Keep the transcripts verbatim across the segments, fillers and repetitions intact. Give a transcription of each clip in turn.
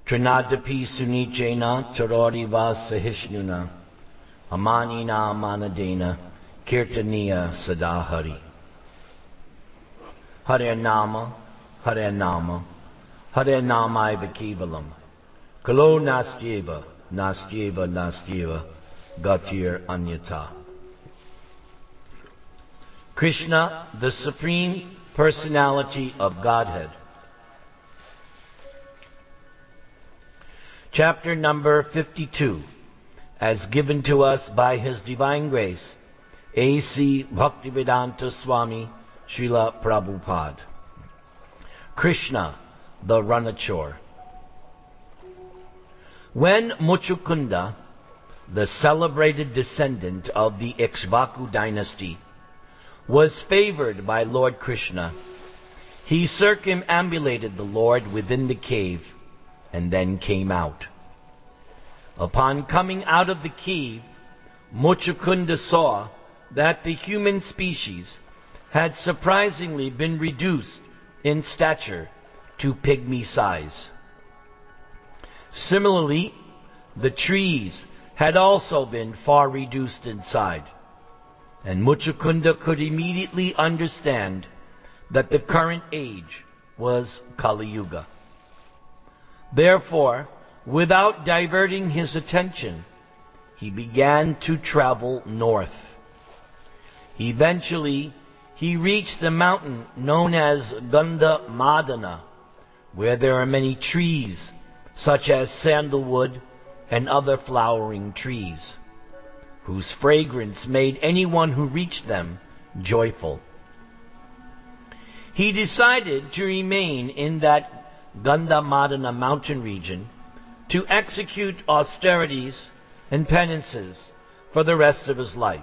Trinadapi Sunichena Taroriva Sahishnuna Amanina Manadena Kirtaniya Sadahari. Hare Nama, Hare Nama, Hare Namaiva Kevalam. Kalo Nastyeva, Nastyeva, Nastyeva, Gatir Anyata. Krishna, the Supreme Personality of Godhead. Chapter number fifty-two, as given to us by His Divine Grace, A C Bhaktivedanta Swami Srila Prabhupada. Krishna, the Ranachor. When Muchukunda, the celebrated descendant of the Ikshvaku dynasty, was favored by Lord Krishna, he circumambulated the Lord within the cave and then came out. Upon coming out of the cave, Muchukunda saw that the human species had surprisingly been reduced in stature to pygmy size. Similarly, the trees had also been far reduced in size, and Muchukunda could immediately understand that the current age was Kali Yuga. Therefore, without diverting his attention, he began to travel north. Eventually, he reached the mountain known as Gandha Madana, where there are many trees, such as sandalwood and other flowering trees, whose fragrance made anyone who reached them joyful. He decided to remain in that Gandha Madana mountain region to execute austerities and penances for the rest of his life.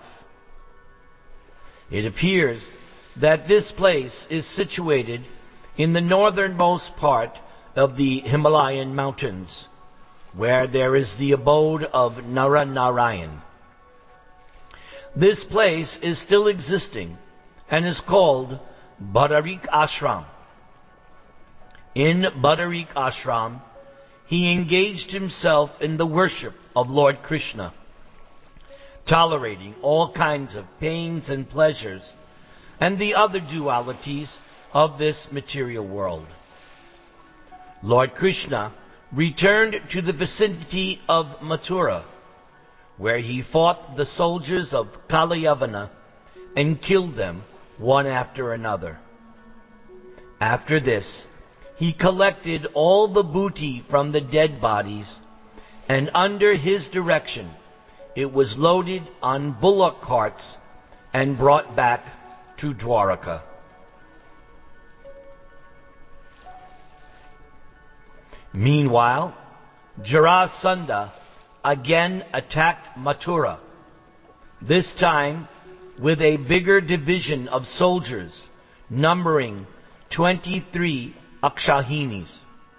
It appears that this place is situated in the northernmost part of the Himalayan mountains, where there is the abode of Naranarayan. This place is still existing and is called Badarik Ashram. In Badarik Ashram, he engaged himself in the worship of Lord Krishna, tolerating all kinds of pains and pleasures and the other dualities of this material world. Lord Krishna returned to the vicinity of Mathura, where he fought the soldiers of Kalayavana and killed them one after another. After this, he collected all the booty from the dead bodies, and under his direction it was loaded on bullock carts and brought back to Dwaraka. Meanwhile, Jarasandha again attacked Mathura, this time with a bigger division of soldiers numbering twenty-three Akshahinis.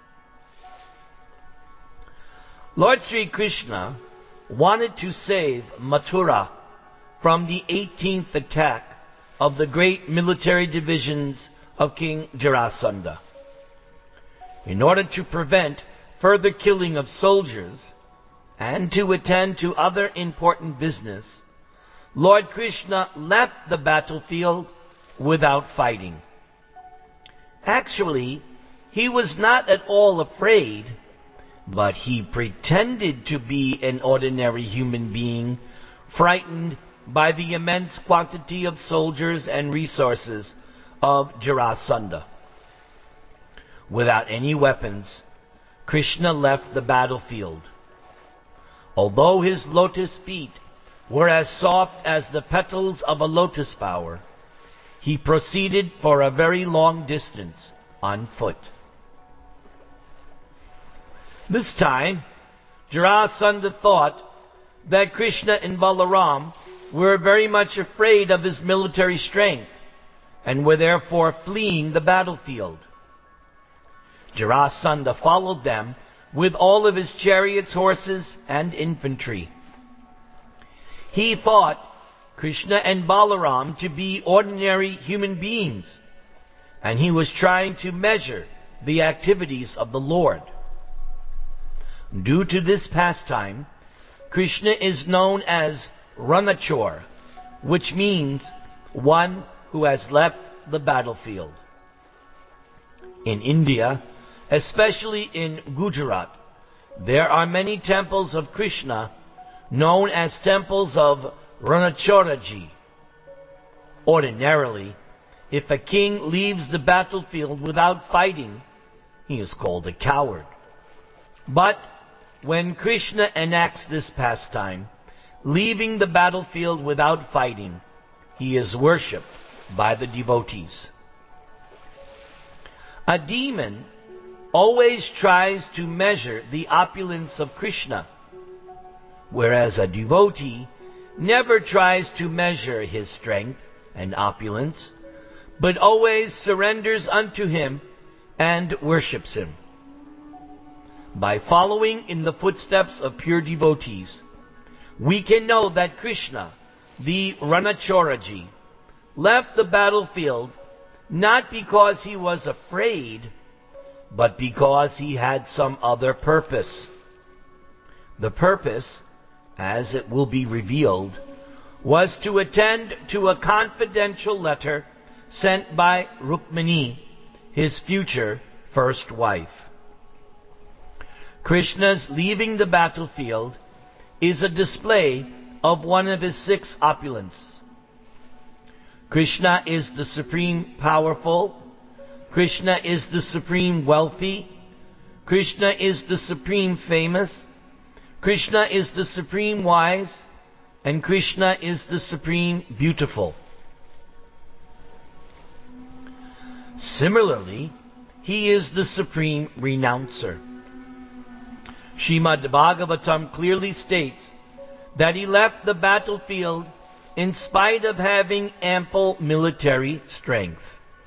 Lord Sri Krishna wanted to save Mathura from the eighteenth attack of the great military divisions of King Jarasandha. In order to prevent further killing of soldiers and to attend to other important business, Lord Krishna left the battlefield without fighting. Actually, he was not at all afraid, but he pretended to be an ordinary human being, frightened by the immense quantity of soldiers and resources of Jarasandha. Without any weapons, Krishna left the battlefield. Although his lotus feet were as soft as the petals of a lotus flower, he proceeded for a very long distance on foot. This time, Jarasandha thought that Krishna and Balaram were very much afraid of his military strength and were therefore fleeing the battlefield. Jarasandha followed them with all of his chariots, horses, and infantry. He thought Krishna and Balaram to be ordinary human beings, and he was trying to measure the activities of the Lord. Due to this pastime, Krishna is known as Ranachor, which means one who has left the battlefield. In India, especially in Gujarat, there are many temples of Krishna known as temples of Ranachoraji. Ordinarily, if a king leaves the battlefield without fighting, he is called a coward. But when Krishna enacts this pastime, leaving the battlefield without fighting, he is worshipped by the devotees. A demon always tries to measure the opulence of Krishna, whereas a devotee never tries to measure his strength and opulence, but always surrenders unto him and worships him. By following in the footsteps of pure devotees, we can know that Krishna, the Ranachoraji, left the battlefield not because he was afraid, but because he had some other purpose. The purpose, as it will be revealed, was to attend to a confidential letter sent by Rukmini, his future first wife. Krishna's leaving the battlefield is a display of one of his six opulences. Krishna is the supreme powerful. Krishna is the supreme wealthy. Krishna is the supreme famous. Krishna is the supreme wise. And Krishna is the supreme beautiful. Similarly, he is the supreme renouncer. Srimad Bhagavatam clearly states that he left the battlefield in spite of having ample military strength.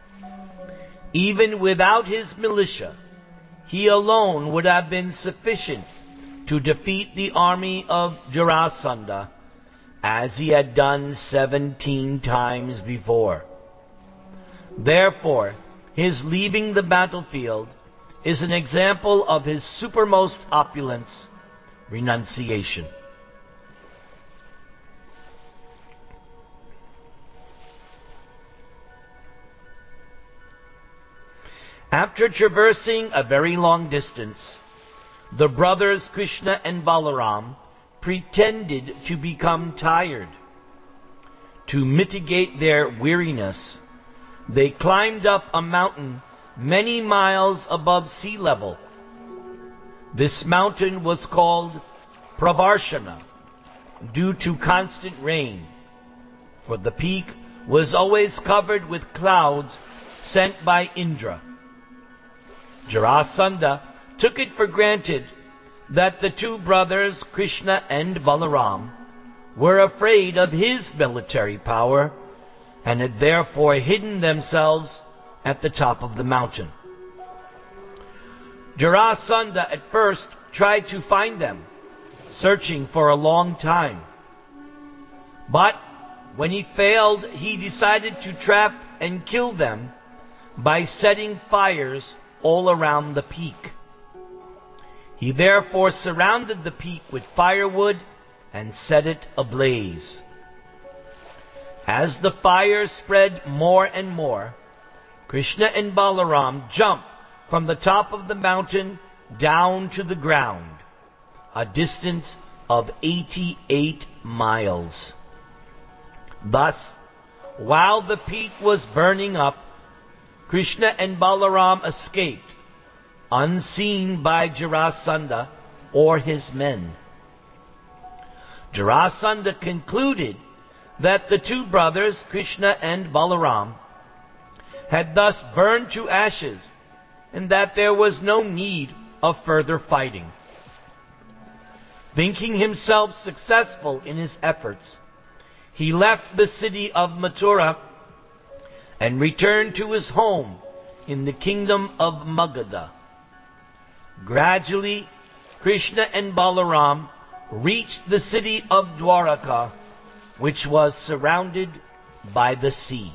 Even without his militia, he alone would have been sufficient to defeat the army of Jarasandha, as he had done seventeen times before. Therefore, his leaving the battlefield is an example of his supermost opulence, renunciation. After traversing a very long distance, the brothers Krishna and Balaram pretended to become tired. To mitigate their weariness, they climbed up a mountain many miles above sea level. This mountain was called Pravarshana due to constant rain, for the peak was always covered with clouds sent by Indra. Jarasandha took it for granted that the two brothers, Krishna and Balaram, were afraid of his military power and had therefore hidden themselves at the top of the mountain. Jarasandha at first tried to find them, searching for a long time. But when he failed, he decided to trap and kill them by setting fires all around the peak. He therefore surrounded the peak with firewood and set it ablaze. As the fire spread more and more, Krishna and Balaram jumped from the top of the mountain down to the ground, a distance of eighty-eight miles. Thus, while the peak was burning up, Krishna and Balaram escaped, unseen by Jarasandha or his men. Jarasandha concluded that the two brothers, Krishna and Balaram, had thus burned to ashes, and that there was no need of further fighting. Thinking himself successful in his efforts, he left the city of Mathura and returned to his home in the kingdom of Magadha. Gradually, Krishna and Balaram reached the city of Dwaraka, which was surrounded by the sea.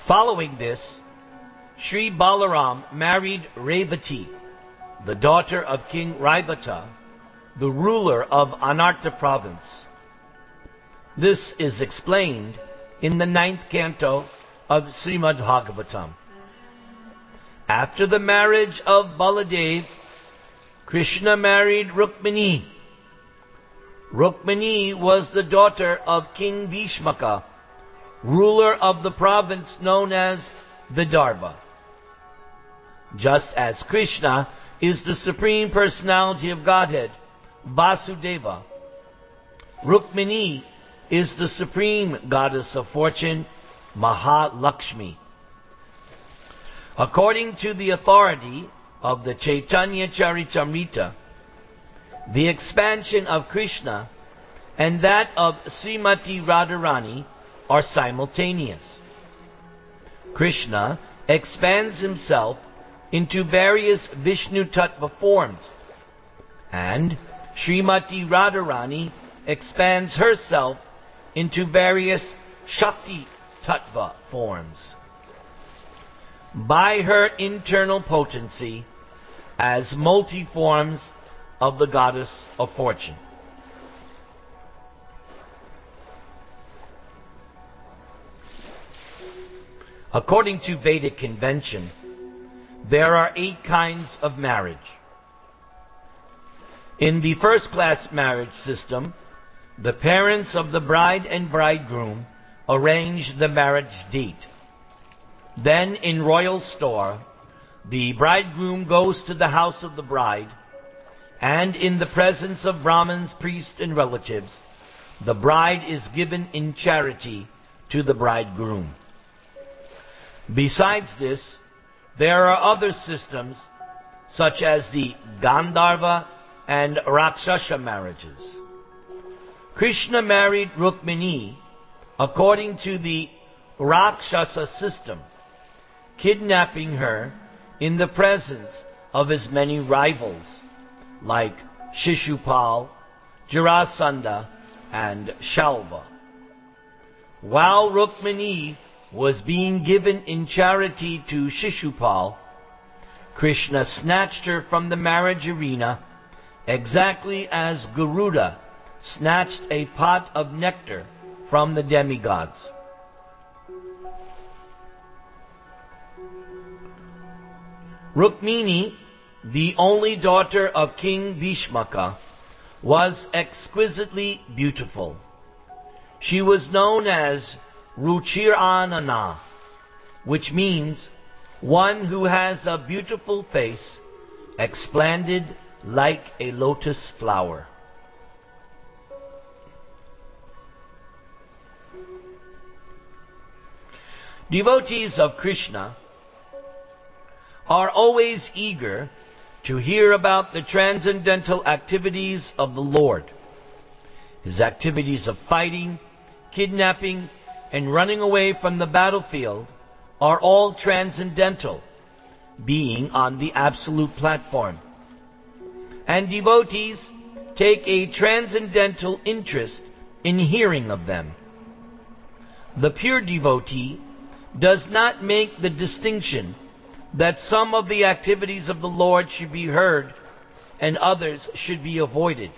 Following this, Sri Balaram married Revati, the daughter of King Raivata, the ruler of Anarta province. This is explained in the ninth canto of Srimad Bhagavatam. After the marriage of Baladev, Krishna married Rukmini. Rukmini was the daughter of King Bhishmaka, ruler of the province known as Vidarbha. Just as Krishna is the Supreme Personality of Godhead, Vasudeva, Rukmini is the Supreme Goddess of Fortune, Mahalakshmi. According to the authority of the Chaitanya Charitamrita, the expansion of Krishna and that of Srimati Radharani are simultaneous. Krishna expands himself into various Vishnu Tattva forms, and Srimati Radharani expands herself into various Shakti Tattva forms. By her internal potency as multi-forms of the goddess of fortune. According to Vedic convention, there are eight kinds of marriage. In the first-class marriage system, the parents of the bride and bridegroom arrange the marriage date. Then, in royal store, the bridegroom goes to the house of the bride, and in the presence of Brahmins, priests, and relatives, the bride is given in charity to the bridegroom. Besides this, there are other systems, such as the Gandharva and Rakshasa marriages. Krishna married Rukmini according to the Rakshasa system, kidnapping her in the presence of his many rivals, like Shishupal, Jarasandha, and Shalva. While Rukmini was being given in charity to Shishupal, Krishna snatched her from the marriage arena exactly as Garuda snatched a pot of nectar from the demigods. Rukmini, the only daughter of King Bhishmaka, was exquisitely beautiful. She was known as Ruchiranana, which means one who has a beautiful face, expanded like a lotus flower. Devotees of Krishna are always eager to hear about the transcendental activities of the Lord. His activities of fighting, kidnapping, and running away from the battlefield are all transcendental, being on the absolute platform. And devotees take a transcendental interest in hearing of them. The pure devotee does not make the distinction that some of the activities of the Lord should be heard and others should be avoided.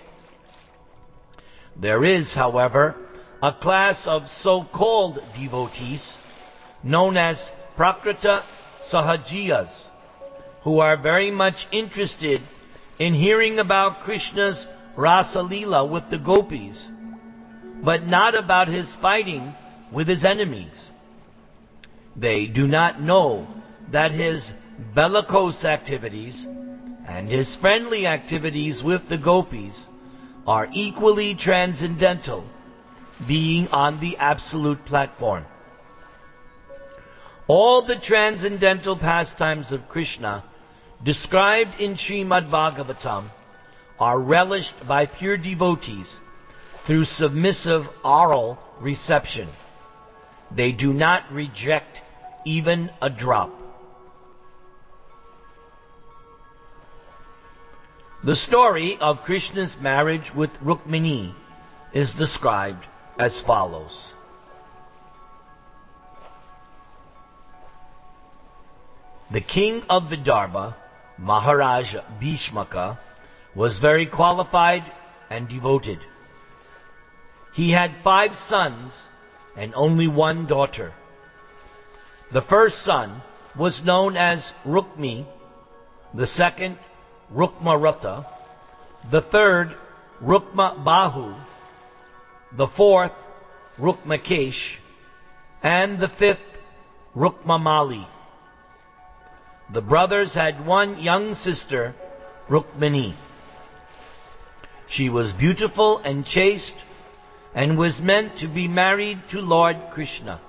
There is, however, a class of so-called devotees known as Prakrita Sahajiyas, who are very much interested in hearing about Krishna's Rasa Leela with the gopis, but not about his fighting with his enemies. They do not know that his bellicose activities and his friendly activities with the gopis are equally transcendental, being on the absolute platform. All the transcendental pastimes of Krishna described in Srimad Bhagavatam are relished by pure devotees through submissive oral reception. They do not reject even a drop. The story of Krishna's marriage with Rukmini is described as follows. The king of Vidarbha, Maharaj Bhishmaka, was very qualified and devoted. He had five sons and only one daughter. The first son was known as Rukmi, the second Rukmaratha, the third Rukma Bahu, the fourth Rukmakesh, and the fifth Rukmamali. The brothers had one young sister, Rukmini. She was beautiful and chaste and was meant to be married to Lord Krishna.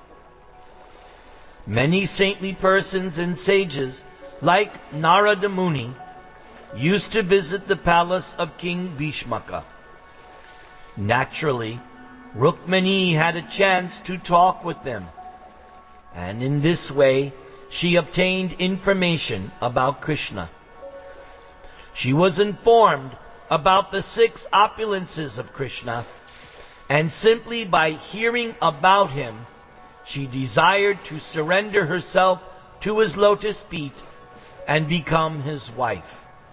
Many saintly persons and sages like Narada Muni used to visit the palace of King Bhishmaka. Naturally, Rukmini had a chance to talk with them, and in this way she obtained information about Krishna. She was informed about the six opulences of Krishna, and simply by hearing about him, she desired to surrender herself to his lotus feet and become his wife.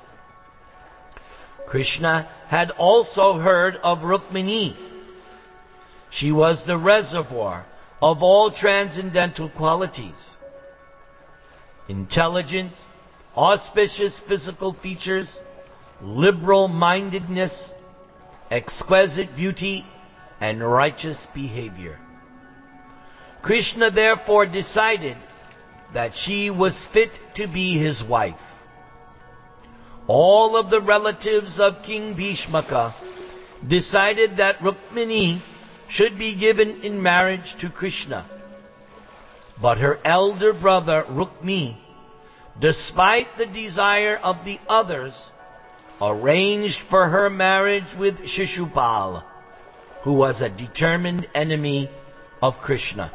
Krishna had also heard of Rukmini. She was the reservoir of all transcendental qualities. Intelligence, auspicious physical features, liberal-mindedness, exquisite beauty, and righteous behavior. Krishna therefore decided that she was fit to be his wife. All of the relatives of King Bhishmaka decided that Rukmini should be given in marriage to Krishna. But her elder brother Rukmi, despite the desire of the others, arranged for her marriage with Shishupal, who was a determined enemy of Krishna.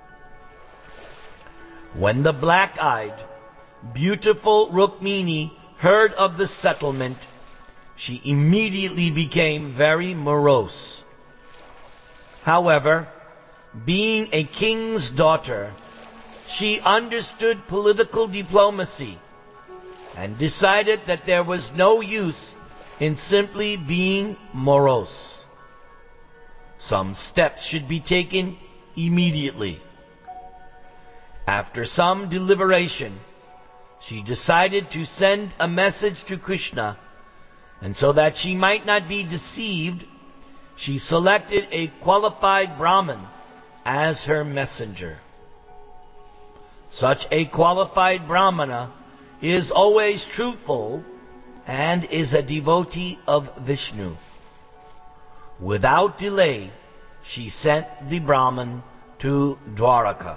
When the black-eyed, beautiful Rukmini heard of the settlement, she immediately became very morose. However, being a king's daughter, she understood political diplomacy and decided that there was no use in simply being morose. Some steps should be taken immediately. After some deliberation, she decided to send a message to Krishna, and so that she might not be deceived, she selected a qualified Brahmin as her messenger. Such a qualified Brahmana is always truthful and is a devotee of Vishnu. Without delay, she sent the Brahmin to Dwaraka.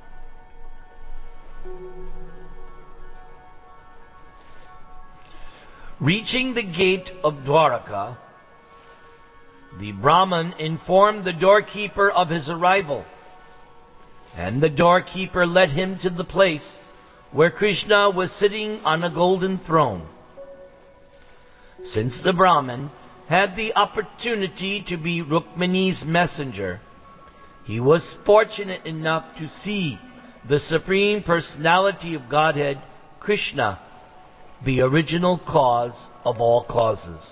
Reaching the gate of Dwaraka, the Brahmin informed the doorkeeper of his arrival, and the doorkeeper led him to the place where Krishna was sitting on a golden throne. Since the Brahmin had the opportunity to be Rukmini's messenger, he was fortunate enough to see the Supreme Personality of Godhead, Krishna, the original cause of all causes.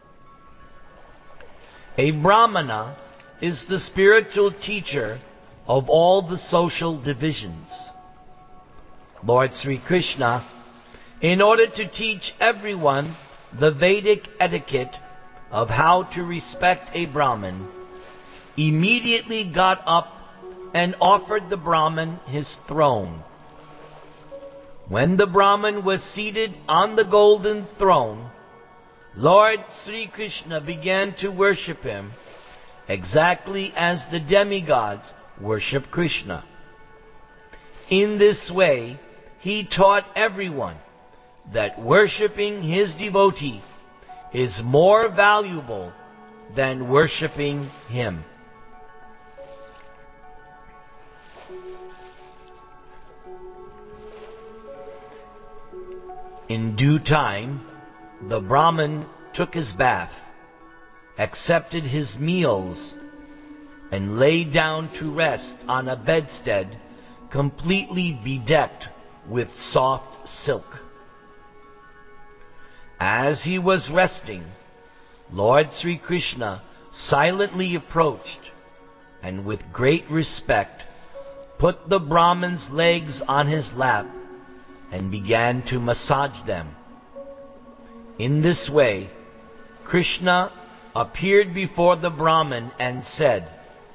A Brahmana is the spiritual teacher of all the social divisions. Lord Sri Krishna, in order to teach everyone the Vedic etiquette of how to respect a Brahmin, immediately got up and offered the Brahmin his throne. When the Brahmin was seated on the golden throne, Lord Sri Krishna began to worship him exactly as the demigods worship Krishna. In this way, he taught everyone that worshipping his devotee is more valuable than worshipping him. In due time, the Brahmin took his bath, accepted his meals, and lay down to rest on a bedstead completely bedecked with soft silk. As he was resting, Lord Sri Krishna silently approached and with great respect put the Brahman's legs on his lap and began to massage them. In this way, Krishna appeared before the Brahman and said,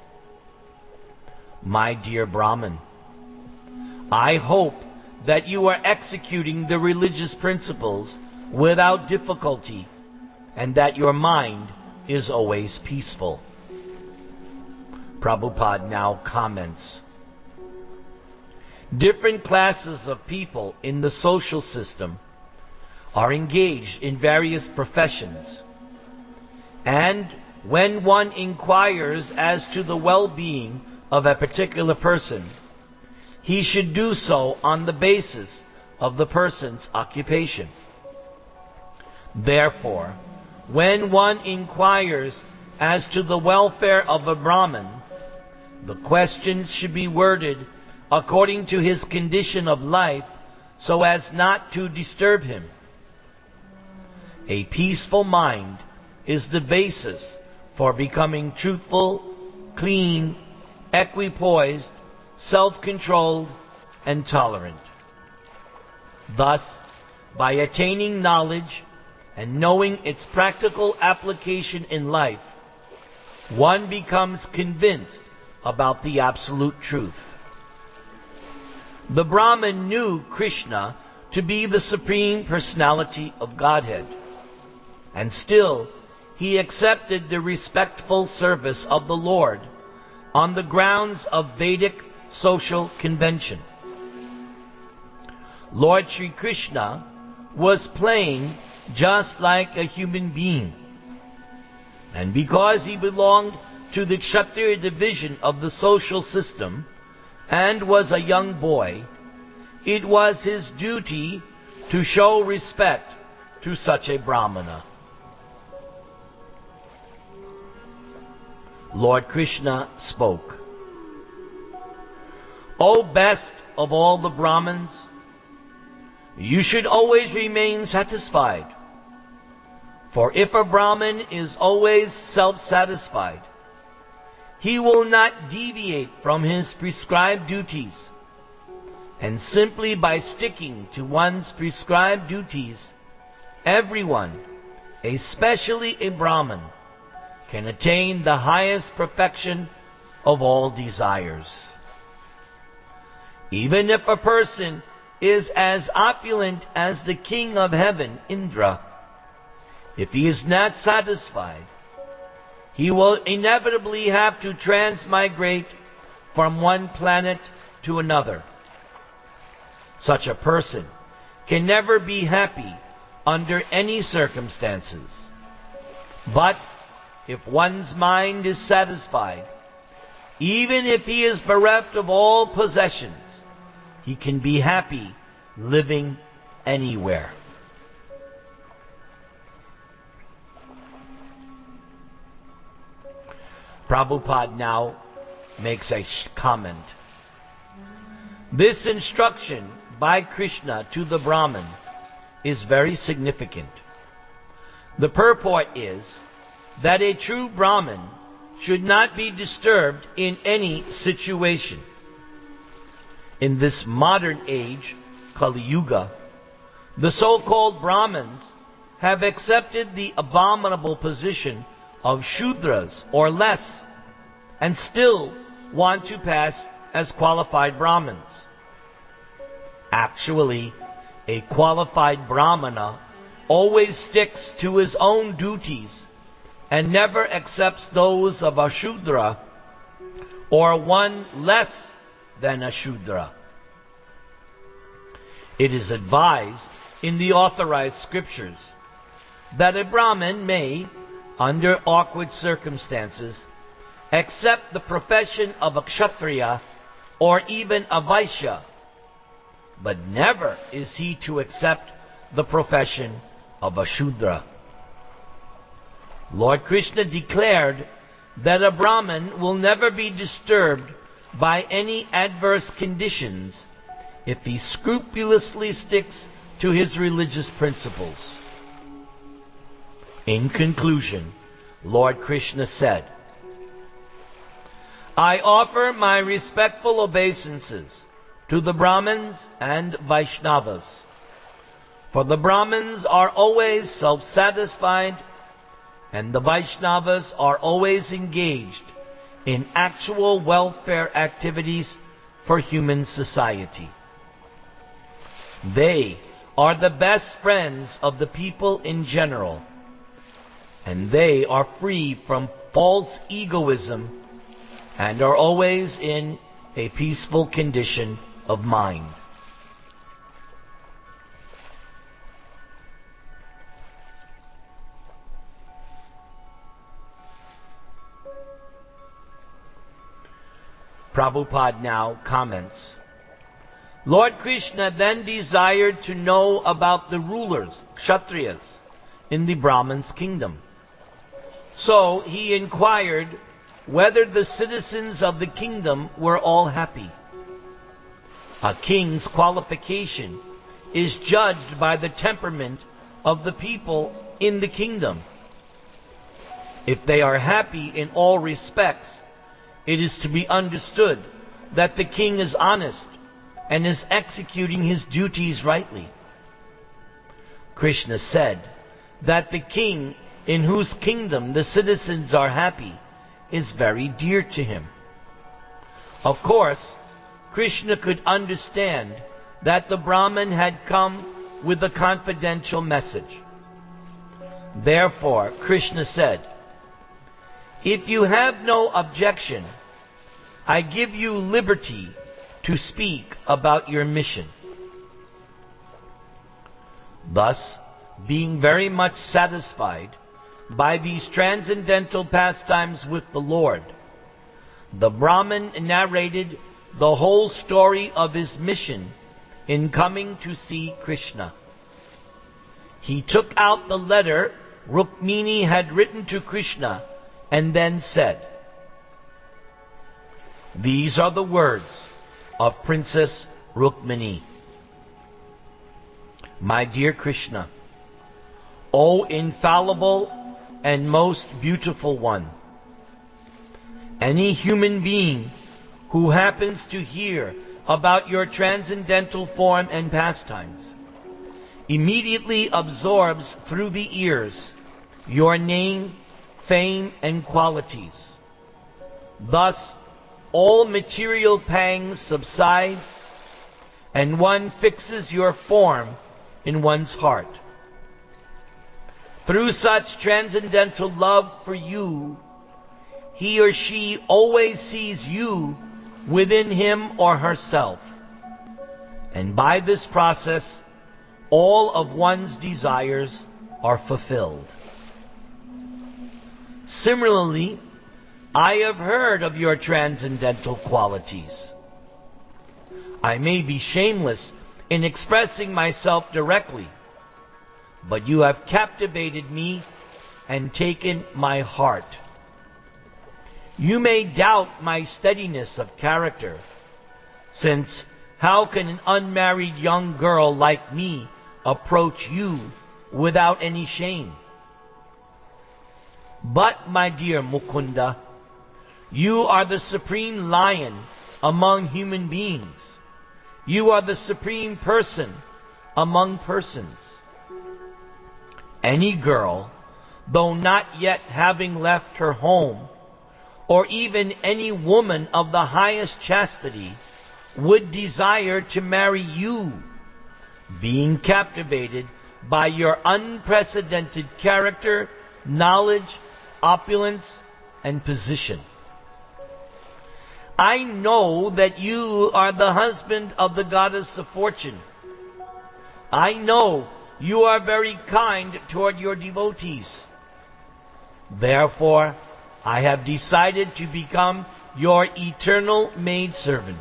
"My dear Brahman, I hope that you are executing the religious principles without difficulty and that your mind is always peaceful." Prabhupada now comments, different classes of people in the social system are engaged in various professions, and when one inquires as to the well-being of a particular person, he should do so on the basis of the person's occupation. Therefore, when one inquires as to the welfare of a Brahmin, the questions should be worded according to his condition of life so as not to disturb him. A peaceful mind is the basis for becoming truthful, clean, equipoised, self-controlled, and tolerant. Thus, by attaining knowledge and knowing its practical application in life, one becomes convinced about the absolute truth. The Brahman knew Krishna to be the Supreme Personality of Godhead, and still he accepted the respectful service of the Lord on the grounds of Vedic social convention. Lord Sri Krishna was playing just like a human being, and because he belonged to the Kshatriya division of the social system and was a young boy, it was his duty to show respect to such a Brahmana. Lord Krishna spoke, "O best of all the Brahmins, you should always remain satisfied. For if a Brahmin is always self-satisfied, he will not deviate from his prescribed duties. And simply by sticking to one's prescribed duties, everyone, especially a Brahmin, can attain the highest perfection of all desires. Even if a person is as opulent as the king of heaven, Indra, if he is not satisfied, he will inevitably have to transmigrate from one planet to another. Such a person can never be happy under any circumstances. But if one's mind is satisfied, even if he is bereft of all possessions, he can be happy living anywhere." Prabhupada now makes a comment. This instruction by Krishna to the Brahman is very significant. The purport is that a true Brahmin should not be disturbed in any situation. In this modern age, Kali Yuga, the so-called Brahmins have accepted the abominable position of Shudras or less, and still want to pass as qualified Brahmins. Actually, a qualified Brahmana always sticks to his own duties and never accepts those of a Shudra or one less than a Shudra. It is advised in the authorized scriptures that a Brahmin may, under awkward circumstances, accept the profession of a Kshatriya or even a Vaishya, but never is he to accept the profession of a Shudra. Lord Krishna declared that a Brahmin will never be disturbed by any adverse conditions if he scrupulously sticks to his religious principles. In conclusion, Lord Krishna said, I offer my respectful obeisances to the Brahmins and Vaishnavas, for the Brahmins are always self-satisfied and the Vaishnavas are always engaged in actual welfare activities for human society. They are the best friends of the people in general, and they are free from false egoism and are always in a peaceful condition of mind. Prabhupada now comments, Lord Krishna then desired to know about the rulers, Kshatriyas, in the Brahman's kingdom. So he inquired whether the citizens of the kingdom were all happy. A king's qualification is judged by the temperament of the people in the kingdom. If they are happy in all respects, it is to be understood that the king is honest and is executing his duties rightly. Krishna said that the king in whose kingdom the citizens are happy is very dear to him. Of course, Krishna could understand that the Brahmin had come with a confidential message. Therefore, Krishna said, if you have no objection, I give you liberty to speak about your mission. Thus, being very much satisfied by these transcendental pastimes with the Lord, the Brahmin narrated the whole story of his mission in coming to see Krishna. He took out the letter Rukmini had written to Krishna and then said, these are the words of Princess Rukmini. My dear Krishna, O infallible and most beautiful one, any human being who happens to hear about your transcendental form and pastimes immediately absorbs through the ears your name, fame, and qualities. Thus, all material pangs subside, and one fixes your form in one's heart. Through such transcendental love for you, he or she always sees you within him or herself. And by this process, all of one's desires are fulfilled. Similarly, I have heard of your transcendental qualities. I may be shameless in expressing myself directly, but you have captivated me and taken my heart. You may doubt my steadiness of character, since how can an unmarried young girl like me approach you without any shame? But, my dear Mukunda, you are the supreme lion among human beings. You are the supreme person among persons. Any girl, though not yet having left her home, or even any woman of the highest chastity, would desire to marry you, being captivated by your unprecedented character, knowledge, opulence, and position. I know that you are the husband of the goddess of fortune. I know you are very kind toward your devotees. Therefore, I have decided to become your eternal maidservant.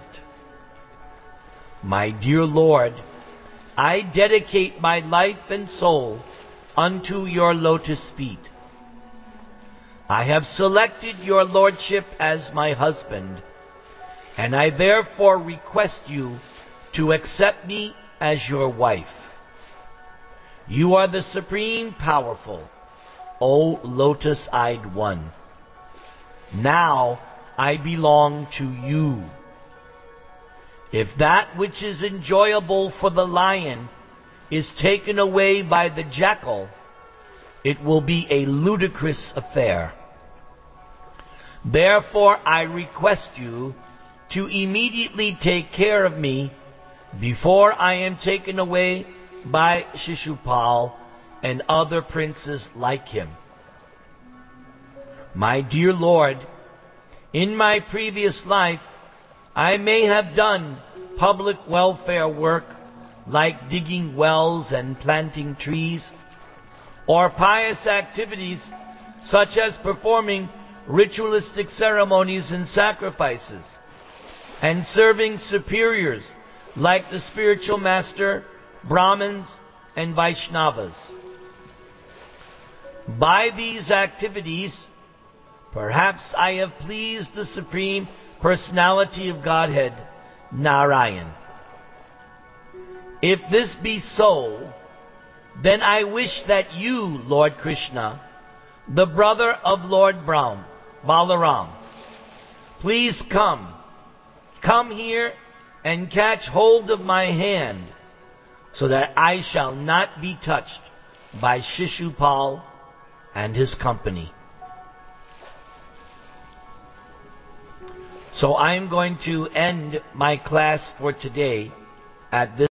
My dear Lord, I dedicate my life and soul unto your lotus feet. I have selected your lordship as my husband, and I therefore request you to accept me as your wife. You are the supreme powerful, O lotus-eyed one. Now I belong to you. If that which is enjoyable for the lion is taken away by the jackal, it will be a ludicrous affair. Therefore I request you to immediately take care of me before I am taken away by Shishupal and other princes like him. My dear Lord, in my previous life, I may have done public welfare work like digging wells and planting trees, or pious activities such as performing ritualistic ceremonies and sacrifices, and serving superiors like the spiritual master, Brahmins, and Vaishnavas. By these activities, perhaps I have pleased the Supreme Personality of Godhead, Narayan. If this be so, then I wish that you, Lord Krishna, the brother of Lord Brahm, Balaram, please come, come here and catch hold of my hand, so that I shall not be touched by Shishupal and his company. So I am going to end my class for today at this